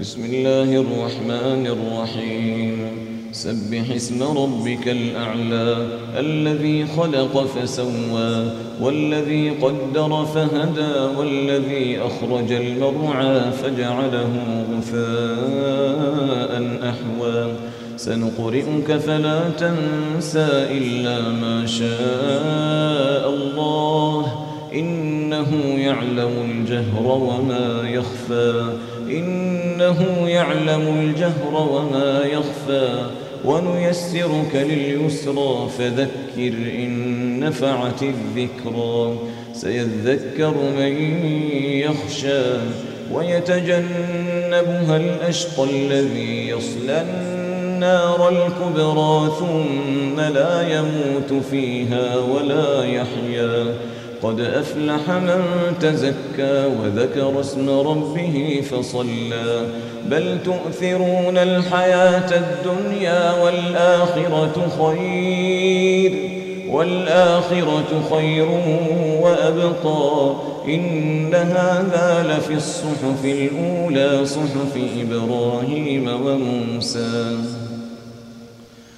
بسم الله الرحمن الرحيم سبح اسم ربك الأعلى الذي خلق فسوى والذي قدر فهدى والذي أخرج المرعى فجعله غثاء أحوى سنقرئك فلا تنسى إلا ما شاء الله إنه يعلم الجهر وما يخفى ونيسرك لليسرى فذكر إن نفعت الذكرى سيذكر من يخشى ويتجنبها الأشقى الذي يصلى النار الكبرى ثم لا يموت فيها ولا يحيا قد أفلح من تزكى وذكر اسم ربه فصلى بل تؤثرون الحياة الدنيا والآخرة خير وأبقى إن هذا لفي الصحف الأولى صحف إبراهيم وموسى